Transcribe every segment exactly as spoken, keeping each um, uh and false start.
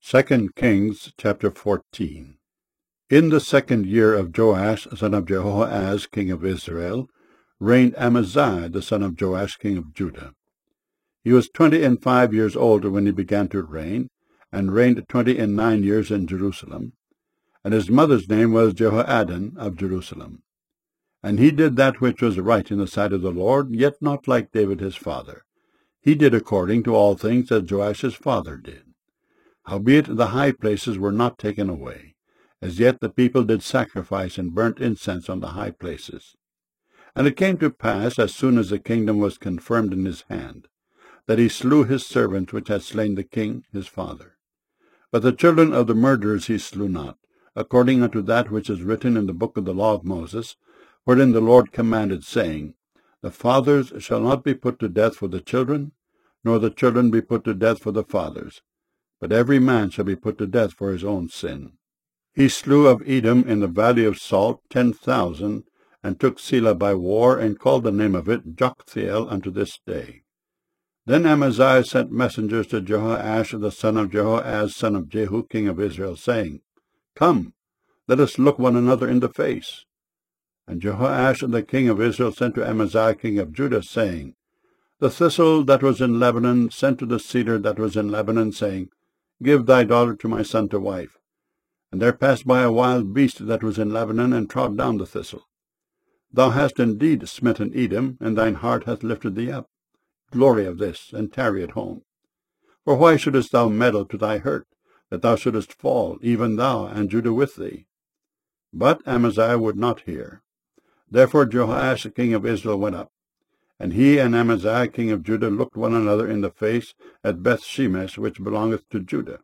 Second Kings chapter fourteen. In the second year of Joash, son of Jehoahaz, king of Israel, reigned Amaziah, the son of Joash, king of Judah. He was twenty and five years old when he began to reign, and reigned twenty and nine years in Jerusalem. And his mother's name was Jehoaddan of Jerusalem. And he did that which was right in the sight of the Lord, yet not like David his father. He did according to all things as Joash his father did. Howbeit the high places were not taken away. As yet the people did sacrifice and burnt incense on the high places. And it came to pass, as soon as the kingdom was confirmed in his hand, that he slew his servants which had slain the king his father. But the children of the murderers he slew not, according unto that which is written in the book of the law of Moses, wherein the Lord commanded, saying, The fathers shall not be put to death for the children, nor the children be put to death for the fathers, but every man shall be put to death for his own sin. He slew of Edom in the valley of Salt ten thousand, and took Selah by war, and called the name of it Joktheel unto this day. Then Amaziah sent messengers to Jehoash the son of Jehoahaz, son of Jehu, king of Israel, saying, Come, let us look one another in the face. And Jehoash the king of Israel sent to Amaziah king of Judah, saying, The thistle that was in Lebanon sent to the cedar that was in Lebanon, saying, Give thy daughter to my son to wife. And there passed by a wild beast that was in Lebanon, and trod down the thistle. Thou hast indeed smitten Edom, and thine heart hath lifted thee up. Glory of this, and tarry at home. For why shouldest thou meddle to thy hurt, that thou shouldest fall, even thou, and Judah with thee? But Amaziah would not hear. Therefore Jehoash the king of Israel went up. And he and Amaziah king of Judah looked one another in the face at Bethshemesh, which belongeth to Judah.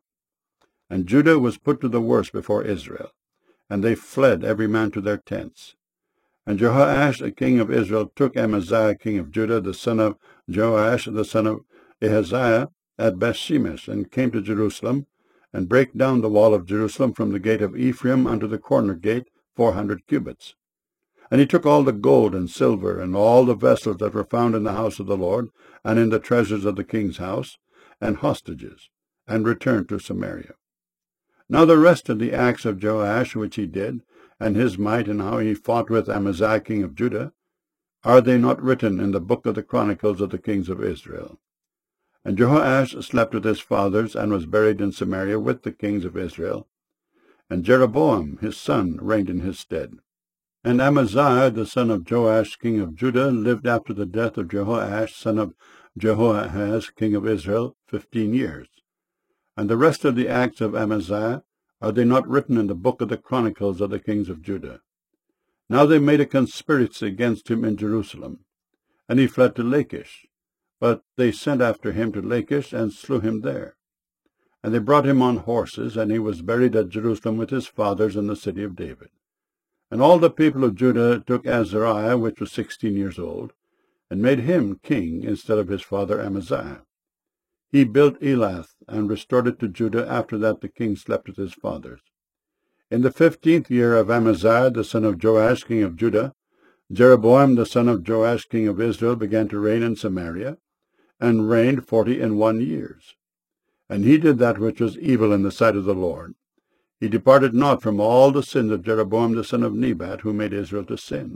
And Judah was put to the worse before Israel, and they fled every man to their tents. And Jehoash the king of Israel took Amaziah king of Judah, the son of Joash, the son of Ahaziah, at Bethshemesh, and came to Jerusalem, and brake down the wall of Jerusalem from the gate of Ephraim unto the corner gate, four hundred cubits. And he took all the gold and silver, and all the vessels that were found in the house of the Lord, and in the treasures of the king's house, and hostages, and returned to Samaria. Now the rest of the acts of Joash which he did, and his might, and how he fought with Amaziah king of Judah, are they not written in the book of the chronicles of the kings of Israel? And Jehoash slept with his fathers, and was buried in Samaria with the kings of Israel. And Jeroboam his son reigned in his stead. And Amaziah the son of Joash king of Judah lived after the death of Jehoash son of Jehoahaz king of Israel fifteen years. And the rest of the acts of Amaziah, are they not written in the book of the chronicles of the kings of Judah? Now they made a conspiracy against him in Jerusalem, and he fled to Lachish. But they sent after him to Lachish, and slew him there. And they brought him on horses, and he was buried at Jerusalem with his fathers in the city of David. And all the people of Judah took Azariah, which was sixteen years old, and made him king instead of his father Amaziah. He built Elath, and restored it to Judah. After that the king slept with his fathers. In the fifteenth year of Amaziah the son of Joash king of Judah, Jeroboam the son of Joash king of Israel began to reign in Samaria, and reigned forty and one years. And he did that which was evil in the sight of the Lord. He departed not from all the sins of Jeroboam the son of Nebat, who made Israel to sin.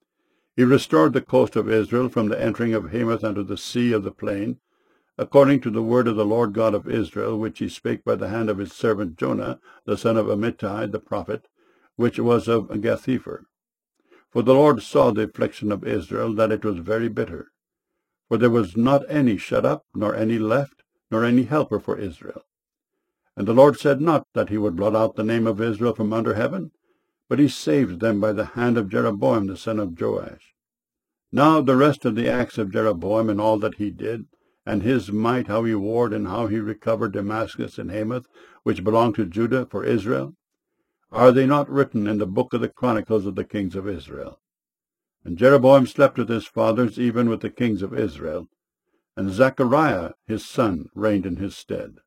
He restored the coast of Israel from the entering of Hamath unto the sea of the plain, according to the word of the Lord God of Israel, which he spake by the hand of his servant Jonah, the son of Amittai the prophet, which was of Gath-hepher. For the Lord saw the affliction of Israel, that it was very bitter. For there was not any shut up, nor any left, nor any helper for Israel. And the Lord said not that he would blot out the name of Israel from under heaven, but he saved them by the hand of Jeroboam the son of Joash. Now the rest of the acts of Jeroboam, and all that he did, and his might, how he warred, and how he recovered Damascus and Hamath, which belonged to Judah, for Israel, are they not written in the book of the chronicles of the kings of Israel? And Jeroboam slept with his fathers, even with the kings of Israel, and Zechariah his son reigned in his stead.